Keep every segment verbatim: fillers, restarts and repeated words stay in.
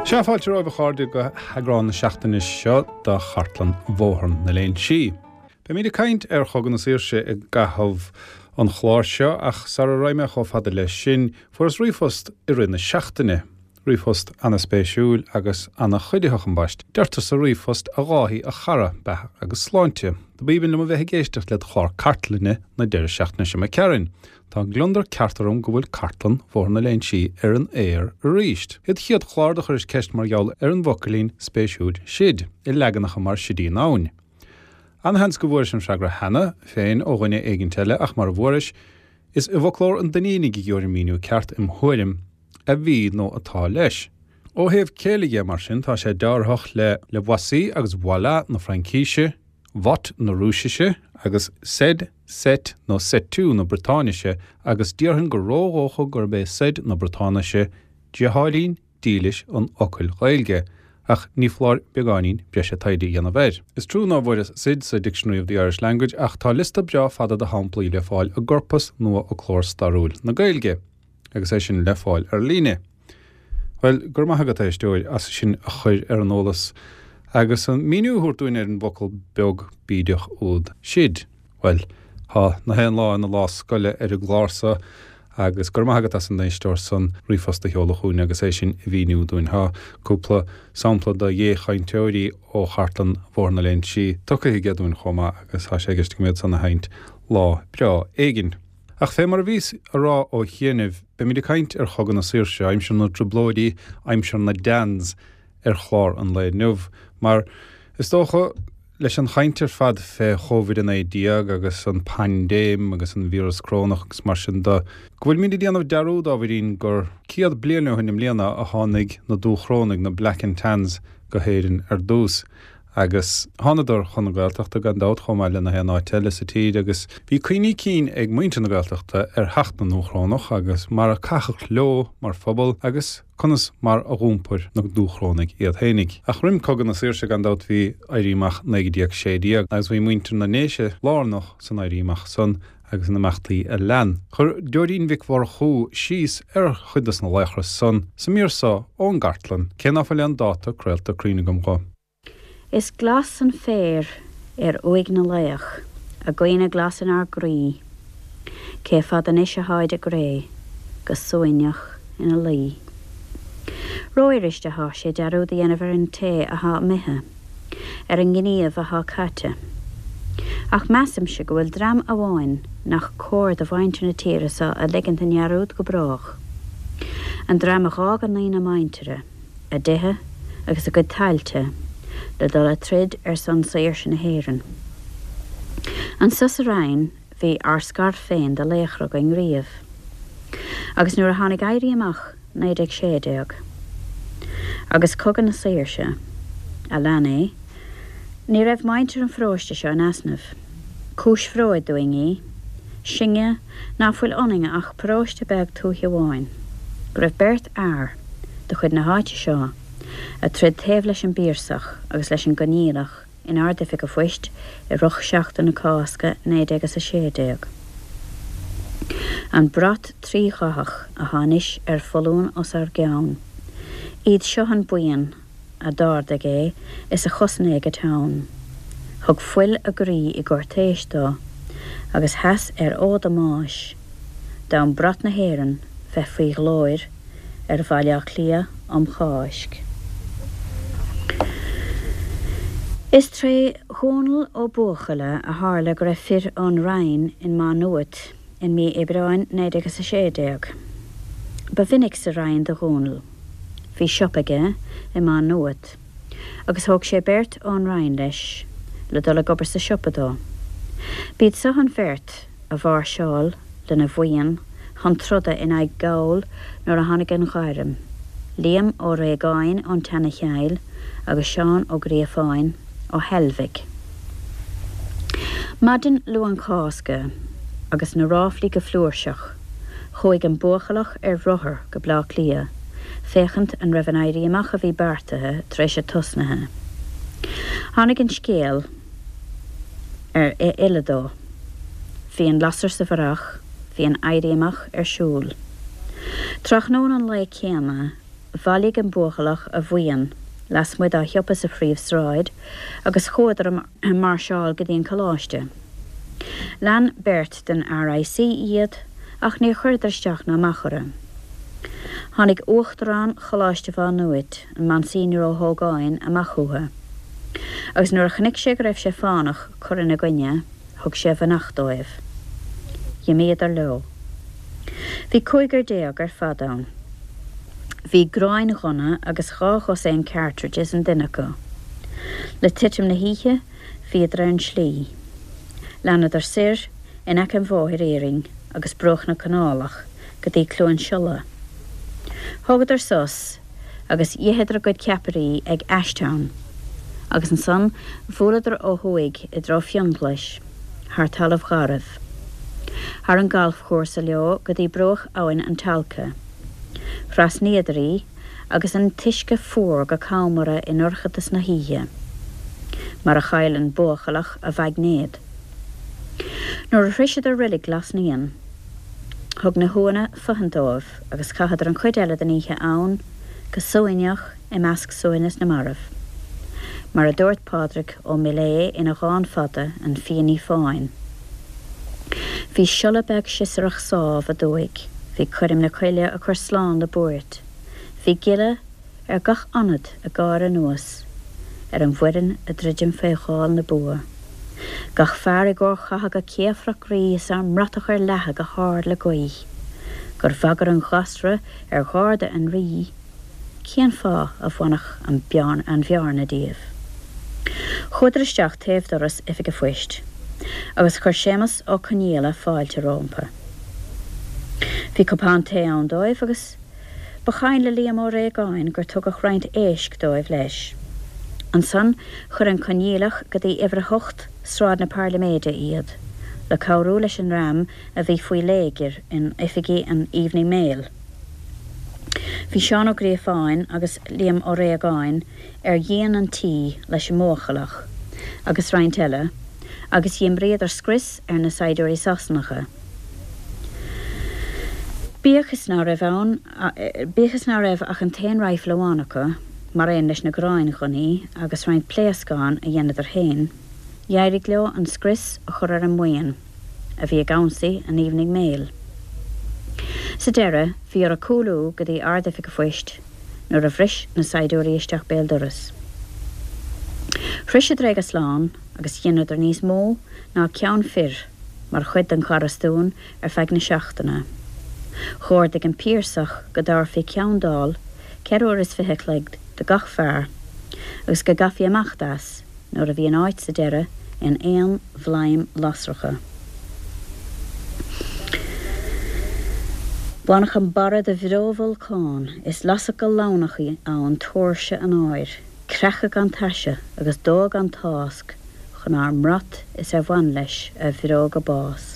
Seafáilte roibh cháirde go heagrán na seachtaine seo do chartlan mhóthairn na léinn si. Ba míad caint ar chogan na saoirse i gathmh an chláir seo ach sa roiime cho fada le sin furas riomhfost i rinne seachtaine. Riomhfost anna spéisiúil agus anna chuideach an baist. Deirtar sa riomhfost a gáthí a chara beth agus sláinte. Tá bíbin le bheith géisteach le chláir cartlainne na deir seachtaine sem me ceann. Tá glundar ceartarm go bhfuil cartlan mhór na léinn si ar an éir a ríist. Iad chiad chláir de chuir ceist mar geall ar an bhocalín spéisiúil siad i leganach mar sidí náin. An hens go bhfuir sem seagra hena féin ó ghaine éigeantile ach mar bhóris is i bhoclór an danínig i gceoir míniú ceart im thuirim a bhí nó atá leis. Ó héamh céalaige mar sin tá sé dearthach le le bhasaí agus bhla na Francíise, Vot na Rúisise agus Sed, Set nó Setú na Britáinise agus díorhann go róócha gur bé Sed na Britáinise Dehálín dílis an ocail ghailge ach ní flár begáín breise taidí dhéana bhéir. Is trú ná bhfuir Sid sa Dictionary of the Irish Language ach tá lista bra fada de hamplaí le fáil a gorpas nua ó chlór starúil na gailge agus é sin le fáil ar líne. Well, gur maithagad é isteoir as sin a chuir ar an ólas agus an míniú thuirtúin ar an bhocail beag bídeach úd siad. Well, há na héan lá na lá scoile ar a glása agus gur maithagad as an éisteir san riomhfost a cheola chuúine agus é sin i bhíniú dúin há cúpla sampla de dhéchain teorí ó chartlan mhór na léinn si tucha i gceadúin chomá agus há sé gist go méid san na haint lá bra éigin. Ach fé mar vís a rá ó chéanamh be míad caint ar chogan na saoirse, aimsean na troblóidí, aimsean na dans ar chlár an le nuamh, mar is dócha leis an chaintear fad fé chóvid in éideag agus an pandéim agus an vírus crónach agus mar sin da. Gohfuil míad déanamh dearú dá bhíon gur ciad blianú chunim léana a tháinig na dúchrónig na Black and Tans go héireann ar dús. Agus hánadar chun na Gaeltachta gan dát chomáile na héana áiteile sa tíd agus bhí cuoine cín ag muinte na Gaeltachta ar hecht na dúchránach agus mar a cachach leo mar phobal agus conas mar a rúmpur na dúchrónig iad hénig. Ach rim cogan na saoirse gan dát bhí éiríach naigdíag sédíag agus bhí muinte na néise lárnach san éiríach san agus na meachtaí a lean. Chur deorín bhic war chú síos ar chuidas na leichras san sa míorsa ón Gartlan cén áfa lean dáta creaalta críonigam go. Is glas an fér ar uig na leach, a gcuine glas an ar grí, cé fad an isise háid a gré, go suineach ina lí. Roiriste há sé dearú dhéanamh an té a há mithe, ar an gníomh a há caite. Ach measam se go bhfuil dram a bháin nach cóir de bhainte na tíiresa a ligint an nearúd go brach. An dram a gá an lína maintere, a dithe agus a go tailte, le dul a trid ar san saoirse na héireann. An sus a rain bhí ar scar féin de léachrach an riamh, agus nuair a tháinig éirí amach néideag séideag. Agus cogan na saoirse, a leanaí, ní raibh maintear an phróiste seo an asnamh. Cúis phróid doingí, singe ná fuil oninge ach phróiste beag túthe bháin. Go raibh beirt air de chud na háite seo, a trid taobh leis an bírsach agus leis an gníalach in ardific a fuist i ruch seachta na cásca néideag agus a séideag. An brat trí chachach a tháinis ar folún os ar geann. Iad seo an buin a dáirda é is a chosnéig a tán. Thug fuil a grí i gcortéis dó agus heas ar ód a máis, dá an brat na héireann bheith faoi glóir ar bhaileach lia am cháisc. Is tré chónal ó buachale a hála go raibh fir an rain in má nuat in mí Ibráin néideag a séideag. Ba vinnig sa rain de chónal. Bhí siopaige in má nuat, agus thug sé beirt an rain leis le dul a gobar sa siopadó. Bíd sa an bhirt a bhar seáil le na bhuian chun troda in ag gáil nuair a tháinig an gháirim. Liam ó réáin an tena cheil agus seán ó gréafáin ó Helvig. Maidin lu an cásca agus na ráflí go flúirseach, chuig an buachalach ar bhrothair go blá lia, féchant an raibh an éirí amach a bhí beartathe treis a tusnathe. Tháinig an scéal ar é iledó, hí an lasar sa bharach, hí an éirí amach ar siúl. Trach nó an le céama bhalig an buachalach a bhuian, las muid a thiopas a phríomh sráid, agus chódar an marseáil go dtíon choláiste. Lean bert den R I C iad, ach ní chuirdarsteach na machara. Tháinig uachtarán choláiste bhá nuid an man senior ó thógáin a machúthe. Agus nuair a chnic sé go raibh sé fánach chur ina gcuine, thug sé bh nachdóibh. Iimiad ar leo. Bhí cúigar déag ar fadán. Bhí gráin ghona agus chá chus é an cartridges an duine go. Le titim na híthe, bhíad ar an slí. Leanad ar sir in ag an bmhóthir éiring agus broch na canálach go dtí clúin siúla. Thugad ar sos agus dhéheidir go ceaparí ag Ashtown, agus an son bhuaidir ó thuig i dro fionglis, thar talamh gharibh. Thar an galf chósa leo go dtí broch áin an talca. Fras néadarí agus an tuisce fuór go cámara in orchatas na híthe, mar a chaileann buachalach a bhaig néad. Nuair a phrisead ar rilig glas níon, thug na huana fahandóibh agus caithadar an chuid eile deníthe ann go suaineach i measc suainas na maribh. Mar a dúirt Pádraig ó Millé ina gháin fada an fianaí fáin. Bhí siúla beag siosarach sábh a dóig, bhí chuirim na chuile a chur sláán le buairt. Bhí gile ar gach anad a gáir a nuas, ar an bhuireann a dridim féáil na bua. Gach fear i gcór chatha go céafrach rís ar mratach ar lethe go háir le gaoth. Gur bhagar an chastra ar gháirde an rí, céan fá a bhainach an bearn an bhearna díobh. Chudar isteach taobh doras if go fuist, agus chuir sémas ó coníala fáilte rompa. Bhí copán té an dóibh agus ba chain le líam ó réagáin gur tug a chraint éisc dóibh leis. An son chur an coníalach go dtí ihre hocht sráid na Parlaméide iad, le cabhrú leis an ram a bhí faoi léigir in ifigí an Evening Mail. Bhí seán ó gréifáin agus líam ó réagáin ar dhéan an tí leis an móchalach, agus raint eile, agus dhéimbriad ar scris ar na saidúirí sasnacha. Bíochas ná raibh ann, bíochas ná raibh ach an tain raibh lehánacha, mar éon leis na gráin chuní agus raint pléascáin a dhéanad ar hain, dhéirigh leo an scris a chur ar an muin, a bhí a gaunsaí an Evening Mail. Sa deire, bhí ar a cúlú go dtí ardaigh go fuist, nuair a bhris na saidúirí isteach béal doras. Phrisead réig a sláán agus dhéanad ar níos mó ná ceann fir, mar chuid an charastún ar feadh na seachtaine. Chóirdigh an pírsach go dár fé ceann dál, ceir uair is fiche cleigh de gach fearr, agus go gafií amachtas nuair a bhí an áit sa deire in éon bhlaim lasracha. Bánach an bara de bhróbhalcáin is lasach go lánachaí ann tuairse an áir, crecha gan taise agus dóg an tásc chun ar mrat is ar bhain leis a bhróg a bás.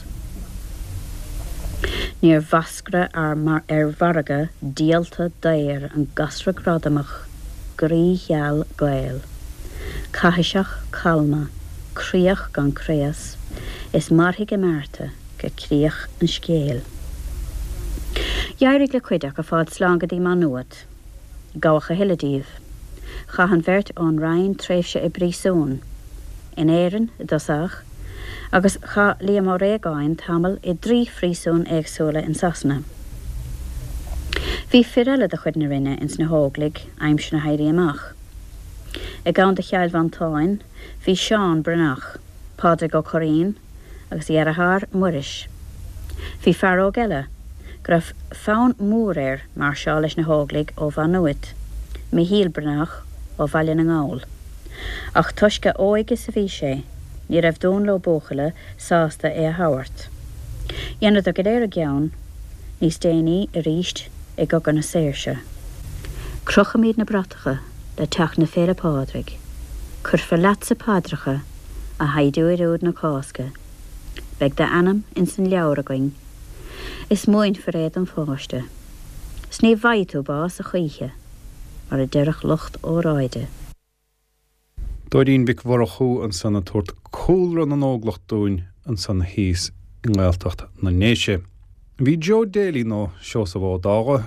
Níor bhascra ar mar ar bharga díalta dair an gasra gradamach grí cheall gael. Caiseach calma, críoch gan créas, is marthaigh márta go críoch an scéal. Dhéirigh le cuideach a fád slán go dtí man nuad, gáach a hiiledíomh, chahan bheirt ón rainn tréifse i brísún, in éireann i dosach, agus cha líam ó réagáin tamil i drí phrísún éagsúla in Sasna. Bhí fir eile de chuid na rinne ins na hóglaigh aimse na hairí amach. I gán de cheall van táin, bhí Seán Brnach, Pádraig ó Chorín, agus dhearrthar muiris. Bhí fearóg eile, go raibh fán mór air mar seo leis na hóglaigh ó bhan nuid, Michael Brnach ó Bhaile na Ngáil. Ach tuisce óige sa bhí sé, ní raibh dún le bóchaile sásta é a thabhairt. Dhéanad a go léir a gceann, níos déanaí a ríist ag go gan na saoirse. Crochamíad na bratacha le teach na féle Pádraig, chur for leat sa pádracha a haidúir úd na cásca, beag de anam in san leabhar is móin for réad an fáiste. Sní bhaidú bás a chuiche, mar a deirech lucht ó ráide. Doirín bhic mhór a chú an sanna tuairt cúlran an óglacht dúin an sanna híos in ghilteacht na néise. Bhí Joe Daly nó seo sa bhá dága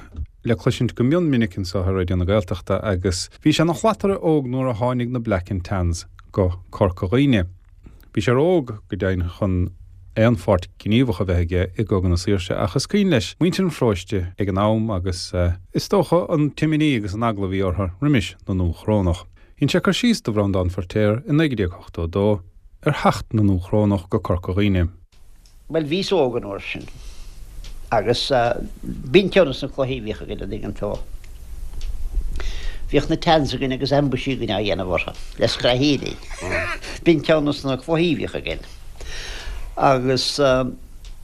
le cluisiint go mion minicin sa réidir na Gaeltachta agus bhí sé nach chhlatar óg nuair a tháinig na Black and Tans go Corcaghine. Bhí sé óg go dain chun éonfort gníomhacha bheithe i gcogan na Saoirse achas cín leis muintean froiste ag an am agus uh, is tócha an timiní agus an agla bhí ortha rimis na nó chránach. Hín sé chu síos do bhrandán fortéir in neigeíochtó dó ar hecht na nó chránach go Corcaghine. Well, ví ógan or sin. Agus uh, bínteannas na chluhíhícha go dig an tó. Bhíoch na Tans agin agus ambusí gin a dhéanamhhartha, les grahíí. Bínteannas na chluhíhícha gin. Agus um,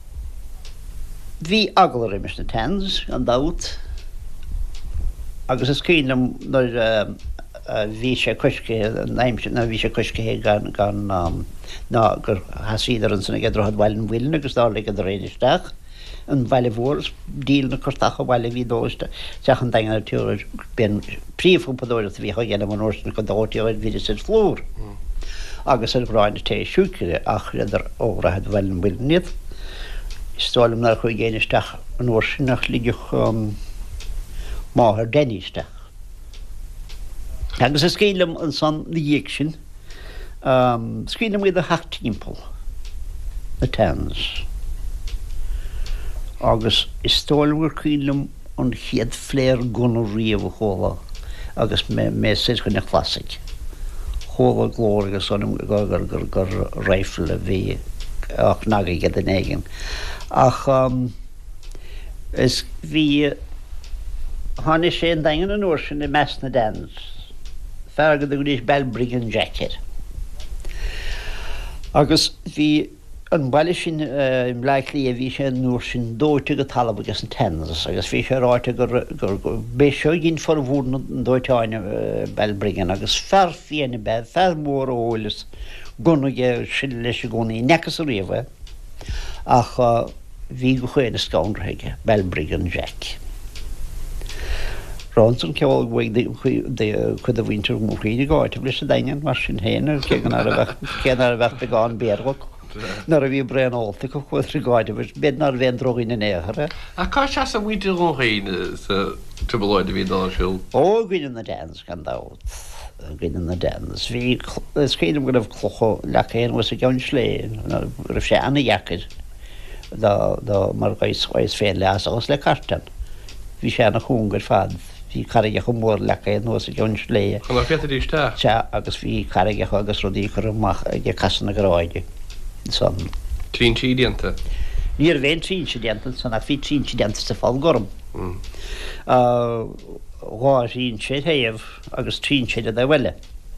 bhí agla rimis na Tans an dát, agus is cílam nar uh, uh, bhí sé cuisce, naimse na bhí sé cuisce gan, gan um, ná gur hasíidir an sanna gedrochad bhhailin bhuiilin agus dála go réidirteach an bhile bhór díl na cortacha bhile bhí dóiste teach an daingar túir ben príomhúpadóir a bhí dhéanam an orsan go dátíoid bhí sé flúr. Agus ar bhráinna té siúcire ach idir ógrahead bhhailin bhuiilin Stálam nar chuig géanaisteach an orsin nach líideach um, máthar denníisteach. Agus is cílam an san na dhéic sin, um, scílam iad a hecht timppel na Tans. Agus is stólgur cílam an chiad fléir gunna riamh chóla agus me, me sés chun na clasig. Chóla glór agus an gur gur gur reifle bhí ach nagaí gad an éigen. Ach um, is bhí hána sé an daingan an orsin i mes na Tans. Fergad a gúis Belbrigan Jacker. Agus bhí an baile sin uh, mleiclí a bhí sé an úr sin dóite go talab agus an Tans, agus bhí sé ráite gur gur béisio ginn for bhúr an dóiteáine uh, Belbrigan, agus fer fianna be, fer mór ólas gunna ge sin leis gúna í necas a riamh, ach uh, bhí go chuine scaundraige Belbrigan Jack. Ronson ceol gwaig chud a bhaintear múchaí gáit a blis a daingan mar sin héana cean ar a bheith begáin béargach. Nar a bhí brean álta go chuir gáid a bhís bed nar bhéon drogin in éair. A cá se a bhaintear múchaí sa tubalóid a bhí dá siúil? Ó, ghuiine na Tans gan dát. Ghuiine na Tans. Bhí scéanam go raibh clocho lechéan was a gceann sléin, raibh sé anna dhecad dá mar gais féin leas agus le cartan. Bhí sé anna chúngar fad. Bhí carige go mór lechéan was a gceann slé. Chun féidir isteach? Se agus bhí carige agus rodí chur amach ag casanna go ráide. Son. Trín tídianta? Níor bhéon trín tídianta, san a bhí trín tídianta sa fáil gorm. Gá trín sé thaobh agus trín sé a bhile.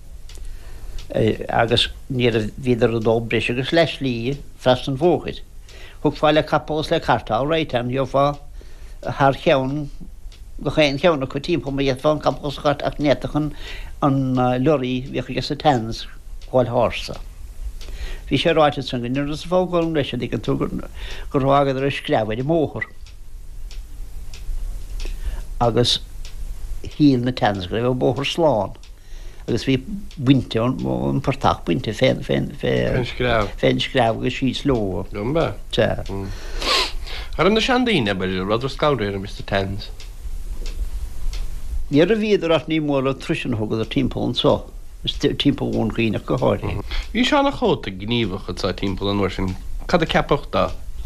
Agus níor bhíidir a dóbris agus leis lí fras an bhóchaid. Thug fáile capós le cartá réitan jo fá thar cheann go chéan cheanna chu timppla ma dhéad fáin capós chart ach netachan an lorí bhíocha gus a Tans gháil hása. Bhí sé ráite san gine as fágáil leis ag an tú gur rágad ar screabhaid i móthir. Agus híal na Tans go raibh bóthir sláán. Agus bhí buinte an portach buinte féin féin féin screabh agus sí sló. Gumba? Te. Ar an na seandaíine beidir rud ar scáilréir Mister Tans? Níor a bhíidir at ní mór a trisin thugad a timppla an só. Is timppla bhún ghuiine go háirí. Bhí se anna chóta gníomhach sa timppla an uair sin. Cad a ceapach dá?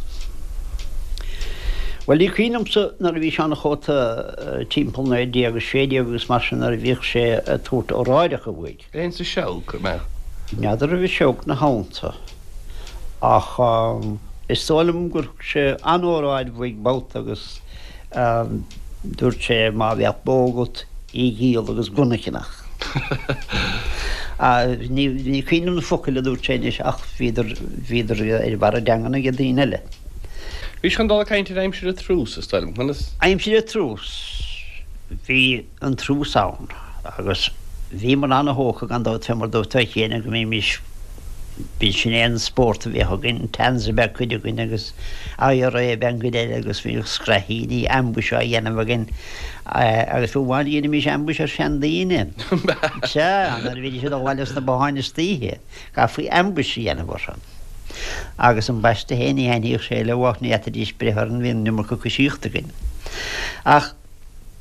Well, í cínam sa nar a bhí se anna chóta timppla na dí agus sédí agus mar sin nar a bhíoh sé a tuairt ó ráideach a bhuaig. Éon sa seoc me? Neadar a bhí seoc na hánta. Ach um, is sálam gur sé anóráid bhuaig bát agus um, dúirt sé má bheith bógat í gíal agus gunnacinach. Ní cínam na focail a dúirt sé is ach bhíidir ar bar a deanganna go daoine eile. Bhí se an dá cainte aimsir a trús a stailm? Aimsir a trús. Bhí an trús ann agus bhí mar anna hócha gan dát fe mar dó tuichéana go mé mis bhí sin éon sport a bhíocha gin Tans a be chuide gin agus áar é ben go déile agus bhí scrahíí ambus a dhéanamh gin agus bhú bháil dhéana mis ambus ar seandaíine. Se anar bhí sé bhhaillas na báinna títhe ga faoi ambus dhéanamh san. Agus an besta héanaí haíoh sé le bhhaithna a dís brethar an bhíon numar go síochta gin. Ach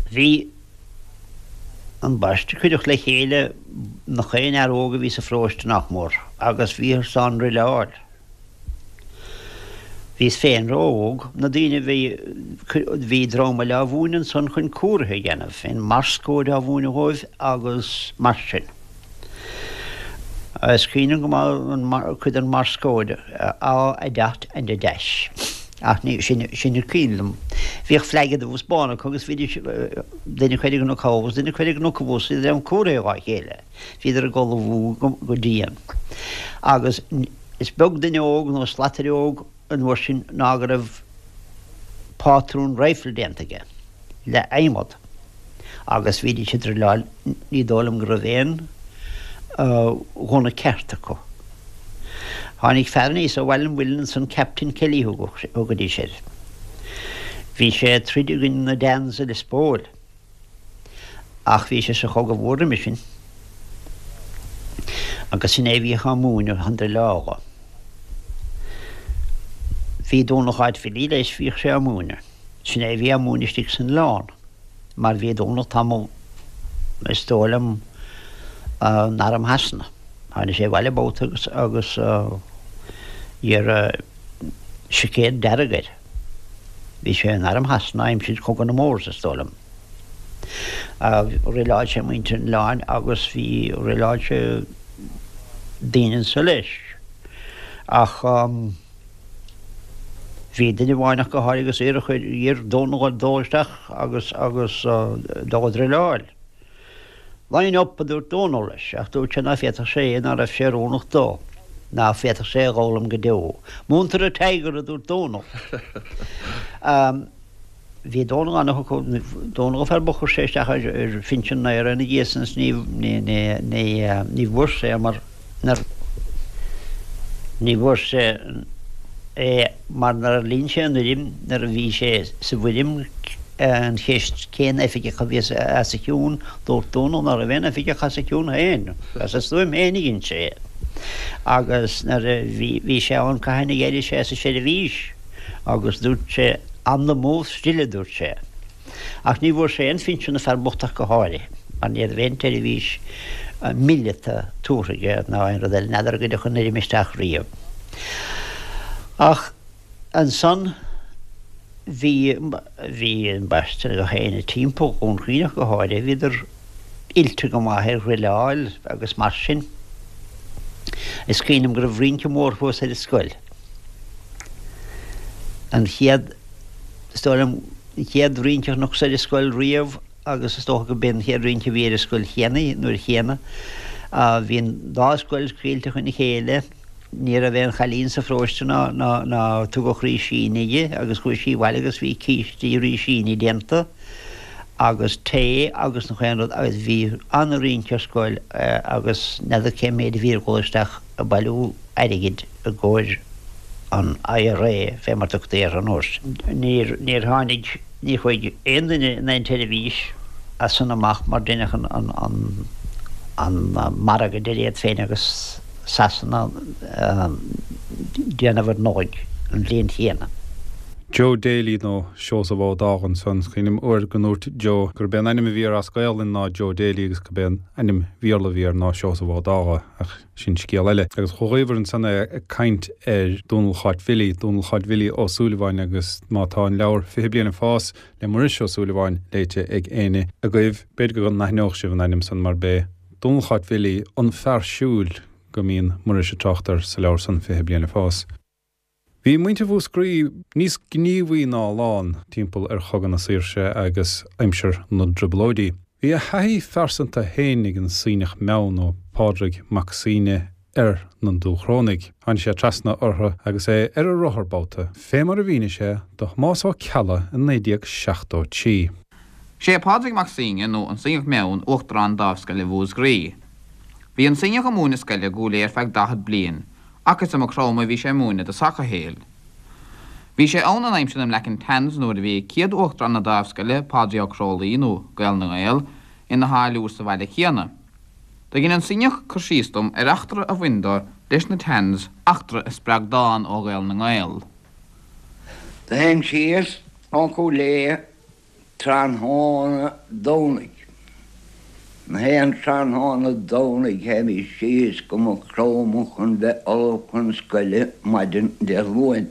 Bhí an baiste chuideach le chéile na chéin ar óga bhí sa fróiste nach mór, agus bhí ar san ri leáil. Bhís féin róg, na daine bhí dráma le bhúnan san chun cuairtha dhéanamh, féin marscóid a bhúna hóibh agus marsin. Scríanam go chud an marscóid á a dat an de deis. Ach ní sinna cílam. Bhíoh fleigad bhús bána agus bhí duine chuidir nó cábhas, duine chuidir nó bhús í an cuairtha á chéile. Bhíidir a gola bhú go díon. Agus is beg duine óg nó slatarí óg an bhar sin ná go raibh pátrún réifle déantaige le aimimod. Agus bhí siidir leáil ní dólam go raibh éon gona cearta có. Tháinig fearna is ó William Williamson Captain Kelly ó go dtí sér. Bhí sé trídúgan na dansa le spóil, ach bhí sé sa chóga bhóra me sin. Agus sin é bhí chamúna handra lága. Bhí dónach áid fili leis bhí sé amúna. Sin é bhí amúna stig san lán, mar bhí dónach tamó is tólam nar am hasna. Tháinig sé bhile bóta agus ar sicéad deragaid. Bhí sé nar am hasna aim siad chugan na mór sa stólam. Riláid sé muinte an láin agus bhí riláid sé daoine sa leis. Ach bhí duine bháinach go háir agus éire chuid ar dónach dóisteach agus agus dógad riláil. Láin op a dúr dónach leis, ach dúr sé na fétar sé ná raibh sé rónach dó. Ná fétar sé gálam go deó. Múntar a teigar a dúr dónach. Bhí dónach annach chu dónach a fer bochar séisteach ar finsin na ar na dhéasans ní bhuair sé mar ní bhuair sé mar nar lín sé an rim nar bhí sé sa bhuilim an chéist cén effiige chu bhí a saiciún dúr dónach nar a bhéin effiige cha saiciún hain. As a stúim éaniginn sé. Agus bhí sé an caihanna dhéidir sé sa sé a bhís, agus dúirt sé an na mó stille dúirt sé. Ach ní bhór sé an finsin na ferbotach go háirí, an iad bhéin teir a bhís milleta túraige ná an rodil nedar go chun éidir misteach riamh. Ach an son hí an baiste go chéine timppó ón chuoinech go háirí, híidir ilte go maithir rileáil agus mar sin. Is cíanam go raibh rionce mór fós ar scoil. An chiad stólam chiad rionceach nach sa scoil riamh agus is tócha go ben chiad rionce bhí ar scoil chéana nuair chéana. Bhíon dá scoil críalta chun chéile, ní a bhéon chalín sa fróiste ná tu go chrí sínaige agus chuir sí bhile agus bhí cíistí rí síní déanta. Agus té agus na chuanrad agus bhí an rionce scoil agus neidir cé méid bhí ggóisteach a bailú airigid a ggóir an I R A fé mar tuchtaíar an ós. Níor tháinig ní chuid aon duine na televís a san amach mar duine an marga de réad féin agus sasanna déanamhar nóid an líon chéana. Joe Daly nó seos a bh dágan san chuoinem uair ganúirt Joe gur ben anim bhíar a scailinn ná Joe Daly agus go ben anim bhíorla bhíar ná seos a bh dága ach sin scéal eile. Agus choghíomhar an sanna caint ar Donal Chaid Vili, Donal Chaid Vili ó Súlaháin agus mátá an leabhar fiche bliana fás le maris ó Súlaháin léite ag éine a goibh beidir go an naithneoch sibh an anim san mar bé. Donal Chaid Vili an fearsúil go mín maris a trachttar sa leabhar san fiche bliana fás. Bhí muinte bhú scrí níos gníomhaí ná lán timpeall ar chugan na saoirse agus aimseir na driblóidí. Bhí a haí fearsanta hénig an suinech meán ó Pádraig Maxine ar na dúchrónig. Hain sé trasna ortha agus é ar a rotharbáta. Fé mar a bhíine sé do más á cealla in néideag seachtó tí. sé Pádraig Maxine nó an suinech meán uachtar an dáfsca le bhús grí. Bhí an suinech am múna scaile gúla ar feadh dahad bliain. Agus am a chroma bhí sé múna de sacha héal. Bhí sé ann an aimsin am lecin tens nuair a bhí ciad uachtar an na dáfscaile Pádraig á chrolaí nó gael na gael in na háliúr sa bhaile chéana. Da gin an suinech chursístom ar achtra a bhaindar leis na tens achtra is spreag dáin ó gael na gael. Da hen sias an có lé tran hána dónig. Na hen tran hána dónig hef I síos go mo crómachan de olchan scoile maidin de luin.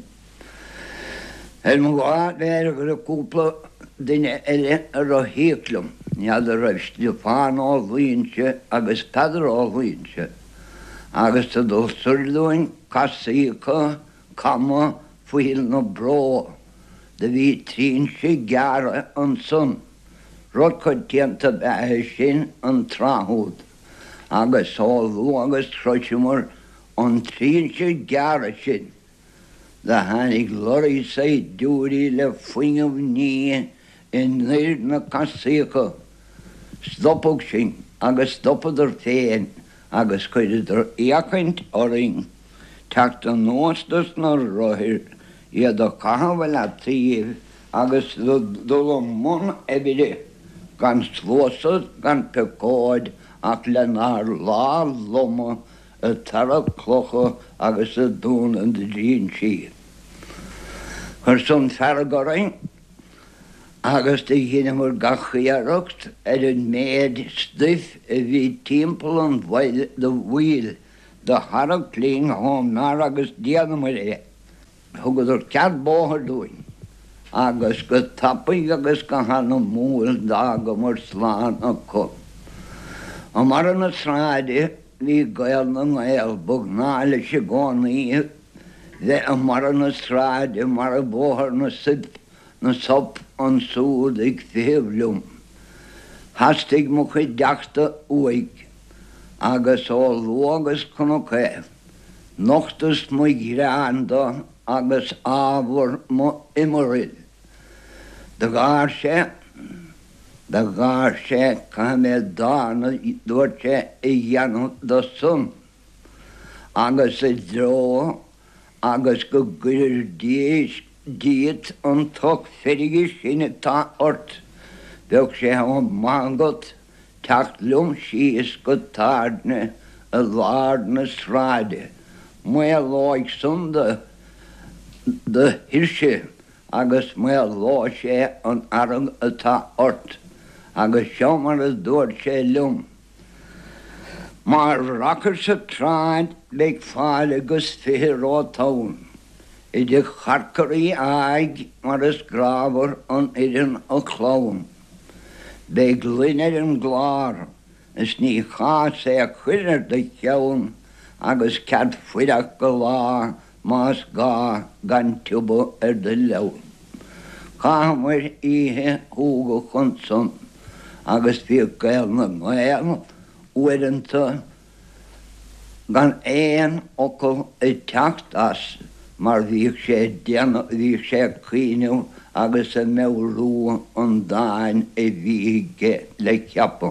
Hel mo gá ver gur a cúpla duine eile ar a héclum. Niad a raibh Stefán á bhíonse agus Pedar á bhíonse. Agus a dul surlúin casaícha cama fuil na bró. De bhí trín sé geara an sun. Rud chud tianta bethe sin an trahúd. Agus sáilú agus troisimar an trín sé geara sin. De hánig lorí sé dúirí le fuingamh ní in níir na casaícha. Stoppag sin agus stoppadidir féin agus chuididir iacint oring. Teacht an nóstas na roithir iad a cahabhfuil a tíomh agus dul an mun ebide gan slósad gan pecáid ach le ná lá loma a tara clocha agus a dún an de dín siad. Chur son fergaring agus de dhéanamar gachaíareacht ar an méid stiff a bhí timpeall an bhil de bhil de harach líon hámnar agus déanamar é. Thugadidir cead bóthar dúin. Agus go tapaí agus go hana múil dá go mar sláán a chu. A mar an na sráide hí gael na ngail bug náile sé gánaí de a mar an na sráide mar a bóthar na sib na sop an súd ag féhlum. Hastig mo chu deachta uig agus á lógus chun chéh. Nochtas mu gráanda agus ábhar mo imirid. De gár sé, de gár sé cha mé dána dúirt sé I dhéanamh do sun. Agus I dró agus go gurir díos díad an tuch ferige sinne tá ort. Bheadh sé an mágat teacht lum síos go táne a lár na sráide. Mu láig sun de de hirsche agus mu lá sé an arang atá ort agus seomar a dúir sé lum. Mar rachar sa tráid beag fáil agus fihirrá tán. Idir charcarí aig mar is grábhar an idirn a chlám. Beag linneir an glár, is ní chá sé a chuidir de cheann agus cead fuideach go lá más gá gan tuba ar de leabhar. Cáhamar ihe thúga chun son, agus bhí gael na ngail uaireanta gan éon ocail I teacht as. Mar bhíh sé déana bhíh sé cíneamh agus a méhrú an dáin I bhíige le ceappa.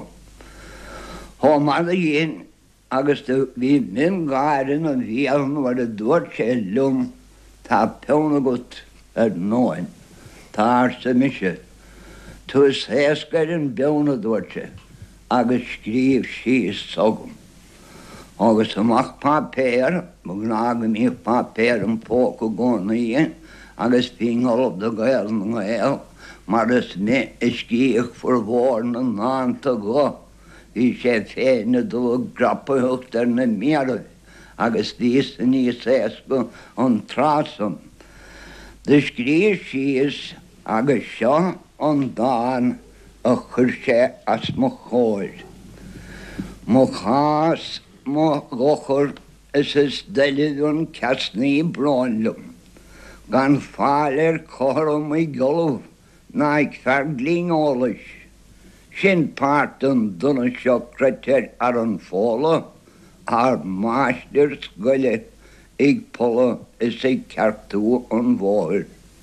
Tá mar a dhéon agus bhí min gáirin an bhíaln mar a dúirt sé lum tá peanna gut ar nóin. Tá sa mise. Tuas héascair an beanna dúirt sé agus scríomh síos sogam. Agus amach papéir, mag nága mí papéir an póca gónaí, agus bhíngol de gael na gael, mar is mé is cíoch for bhór na náanta go. Bhí sé féinne do grappahucht ar na méarah, agus dís a níos éasca an trásam. De scríomh síos agus seo an dáin a chur sé as mo chóir. Mo chás mo gochar is is deileún ceasnaí bránlum. Gan fáil ar choram I golamh ná ag fearglín ólais. Sin páirt an duna seo creiteir ar an fóla ar máistir scoile ag pola is ag ceartú an bhóir.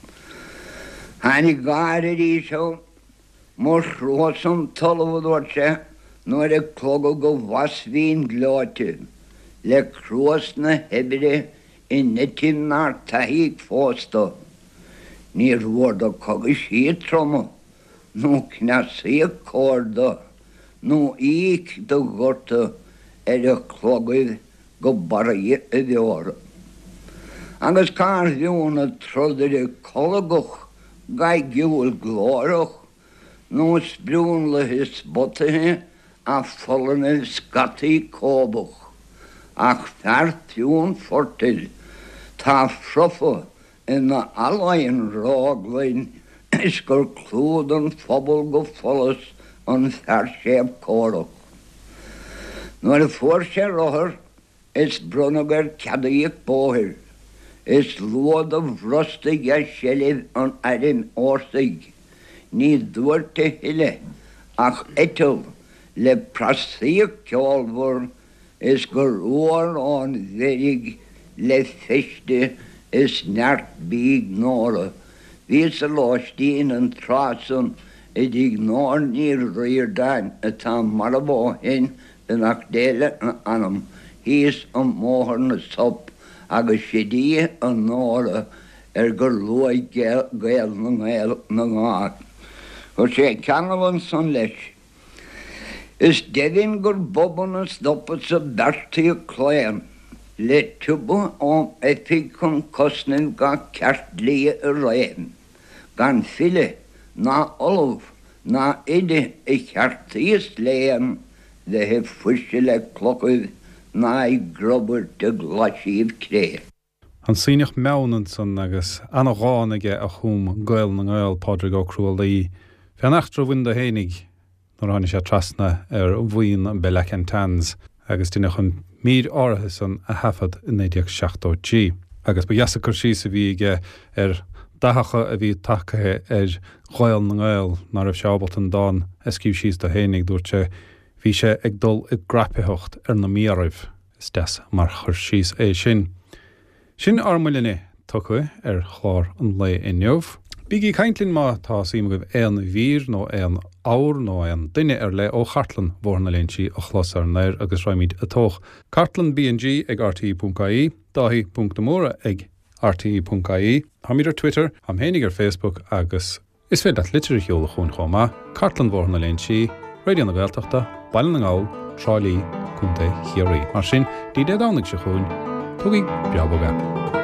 Hannig gáir ar ísio mar srúsam talamhúir sé nuair a clogad go bhashmhín gláite le crúas na hebire I nitim nar taíg fósta. Ní ruair do cogus siad troma, nó cneasaíoh córda, nó íic do gurta ar a clogad go baraí a bheora. Agus cá bhiúna troidir colagach gai giúil glórach Nos brún le his botathe a follene scati cóbach. Ach fertiún fortil, tá froffa in na alain ráglain is gur clúd an phobal go follas an ferséab córach. Nuair a fuair sé rothar, is brunagar cadaíoch bóthir, is luad a bhrostig a shelliv an arim orsaig, ní dúirte hile, ach etil le prasíoch ceolbhór is gur uair an verig le fiste is neart bíg nóra. Vís a láistín an trásan i dig nór ní ríir dain atá marabó hin den ach déile an anam. Hís an móthar na sop agus sidí an nóra ar gur luaid gael na ngael na ngát. Gur sé canhain san leis. Is devin gur boban as doppat sa berti a cléan. Le tuba am efig chun cosnin ga ceart lia a réim. Gan file na olov na ide i ceartíos léan le he fuiste le clocuid na i grobber de glasíomh cré. An síneach meannan san agus anna gánaige a chum gael na gael Pádraig Ó Cruailí. Fe an achtra bhain do hénig nor hána sé trasna ar bhuiin an Belechan Tans agus duine chun mír áirithe san a hafad in éideach seachtó G. Agus ba jasachar sí sa bhí ige ar dachacha a bhí tacathe ar ghail na gael nar raibh seábalt an dáin escíb síos do hénig dúirte bhí sé ag dul i grapithocht ar na míaraibh is des mar chur síos é sin. Sin armúlinne tucha ar chlár an le inneomh. Bígí caintlinn má tá síime goibh éan vír nó éan áur nó éan duine ar le ó Chartlan bhórna léon si a chlas ar nair agus roimid atóch. Cartlan B N G ag R T E dot I E, dahi punct móra ag R T E dot I E, ha míad ar Twitter, ham hénig ar Facebook agus is féad at litir heola chun chomá, Cartlan bhórna léon si, radio na Gaeltachta, bailin na ngáil, Trálí, cúnta chiaí. Mar sin, dí dé dánig se chuin, tugaí beaboga.